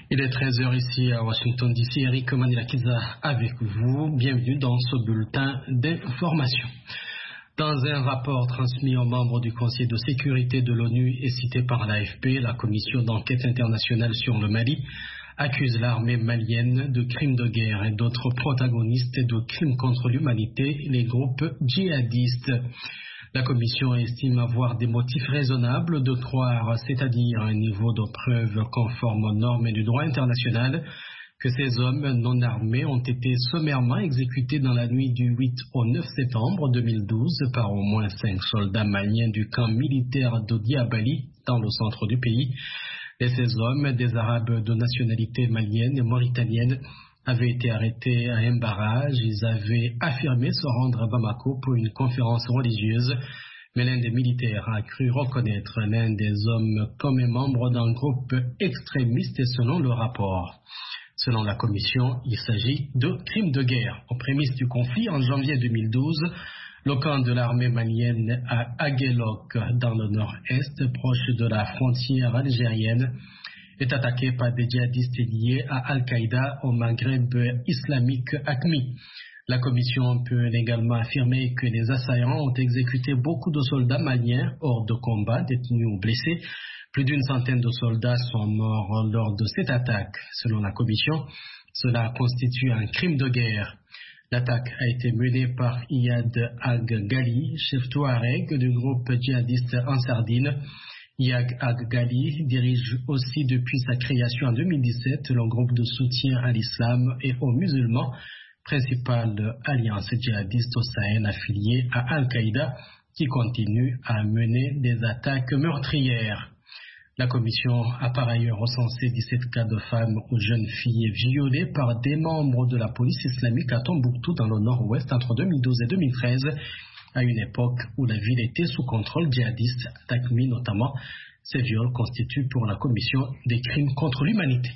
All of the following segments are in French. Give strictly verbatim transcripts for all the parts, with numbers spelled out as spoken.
Il est treize heures ici à Washington D C. Eric Manilakiza avec vous. Bienvenue dans ce bulletin d'information. Dans un rapport transmis aux membres du Conseil de sécurité de l'ONU et cité par l'A F P, la commission d'enquête internationale sur le Mali accuse l'armée malienne de crimes de guerre et d'autres protagonistes de crimes contre l'humanité, les groupes djihadistes. La commission estime avoir des motifs raisonnables de croire, c'est-à-dire un niveau de preuve conforme aux normes du droit international, que ces hommes non armés ont été sommairement exécutés dans la nuit du huit au neuf septembre deux mille douze par au moins cinq soldats maliens du camp militaire de Diabali dans le centre du pays. Et ces hommes, des Arabes de nationalité malienne et mauritanienne, avaient été arrêtés à un barrage. Ils avaient affirmé se rendre à Bamako pour une conférence religieuse, mais l'un des militaires a cru reconnaître l'un des hommes comme un membre d'un groupe extrémiste selon le rapport. Selon la commission, il s'agit de crimes de guerre. Aux prémices du conflit, en janvier deux mille douze, le camp de l'armée malienne à Aguelok, dans le nord-est, proche de la frontière algérienne, est attaqué par des djihadistes liés à Al-Qaïda au Maghreb islamique A Q M I. La commission peut également affirmer que les assaillants ont exécuté beaucoup de soldats maliens hors de combat, détenus ou blessés. Plus d'une centaine de soldats sont morts lors de cette attaque. Selon la commission, cela constitue un crime de guerre. L'attaque a été menée par Iyad Ag-Ghali, chef touareg du groupe djihadiste Ansardine. Iyad Ag-Ghali dirige aussi depuis sa création en deux mille dix-sept le groupe de soutien à l'islam et aux musulmans, principale alliance djihadiste au Sahel affiliée à Al-Qaïda, qui continue à mener des attaques meurtrières. La commission a par ailleurs recensé dix-sept cas de femmes ou jeunes filles violées par des membres de la police islamique à Tombouctou dans le nord-ouest entre deux mille douze et deux mille treize, à une époque où la ville était sous contrôle djihadiste, à A Q M I notamment. Ces viols constituent pour la commission des crimes contre l'humanité.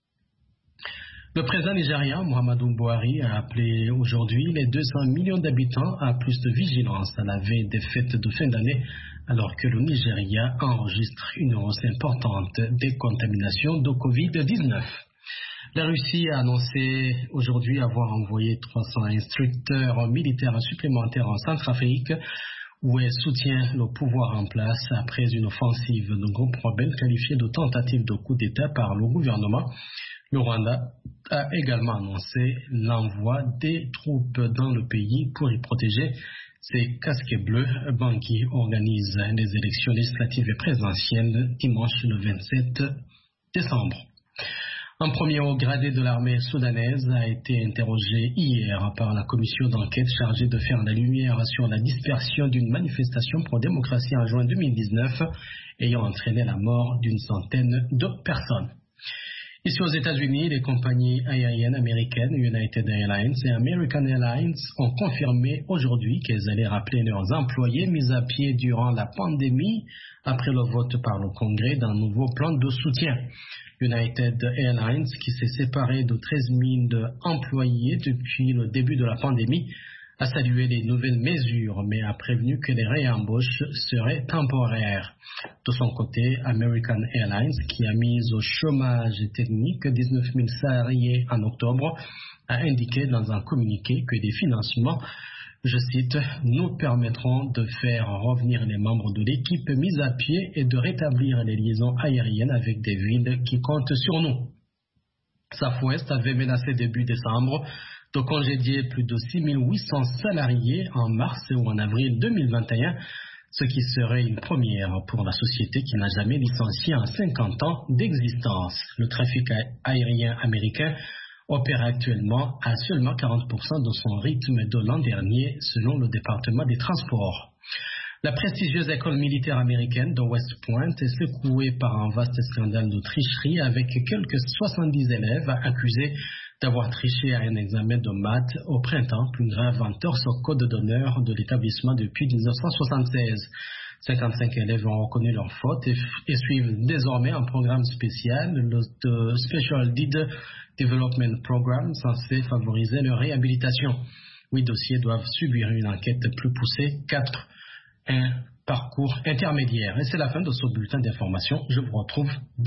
Le président nigérien Muhammadu Buhari a appelé aujourd'hui les deux cents millions d'habitants à plus de vigilance à la veille des fêtes de fin d'année, alors que le Nigeria enregistre une hausse importante des contaminations de covid dix-neuf. La Russie a annoncé aujourd'hui avoir envoyé trois cents instructeurs militaires supplémentaires en Centrafrique, où elle soutient le pouvoir en place après une offensive de groupes rebelles qualifiée de tentative de coup d'État par le gouvernement. Le Rwanda a également annoncé l'envoi des troupes dans le pays pour y protéger ces casquets bleus. Bangui organise les élections législatives et présidentielles dimanche le vingt-sept décembre. Un premier haut gradé de l'armée soudanaise a été interrogé hier par la commission d'enquête chargée de faire la lumière sur la dispersion d'une manifestation pro-démocratie en juin deux mille dix-neuf ayant entraîné la mort d'une centaine de personnes. Ici aux États-Unis, les compagnies aériennes américaines United Airlines et American Airlines ont confirmé aujourd'hui qu'elles allaient rappeler leurs employés mis à pied durant la pandémie après le vote par le Congrès d'un nouveau plan de soutien. United Airlines, qui s'est séparé de treize mille employés depuis le début de la pandémie, a salué les nouvelles mesures, mais a prévenu que les réembauches seraient temporaires. De son côté, American Airlines, qui a mis au chômage technique dix-neuf mille salariés en octobre, a indiqué dans un communiqué que des financements, je cite, nous permettront de faire revenir les membres de l'équipe mise à pied et de rétablir les liaisons aériennes avec des villes qui comptent sur nous. Southwest avait menacé début décembre de congédier plus de six mille huit cents salariés en mars ou en avril deux mille vingt et un, ce qui serait une première pour la société qui n'a jamais licencié en cinquante ans d'existence. Le trafic aérien américain opère actuellement à seulement quarante pour cent de son rythme de l'an dernier, selon le département des transports. La prestigieuse école militaire américaine de West Point est secouée par un vaste scandale de tricherie avec quelques soixante-dix élèves accusés d'avoir triché à un examen de maths au printemps, plus grave en torse au code d'honneur de l'établissement depuis dix-neuf cent soixante-seize. cinquante-cinq élèves ont reconnu leur faute et, et suivent désormais un programme spécial, le Special Need Development Program, censé favoriser leur réhabilitation. Huit dossiers doivent subir une enquête plus poussée, quatre un parcours intermédiaire. Et c'est la fin de ce bulletin d'information. Je vous retrouve demain.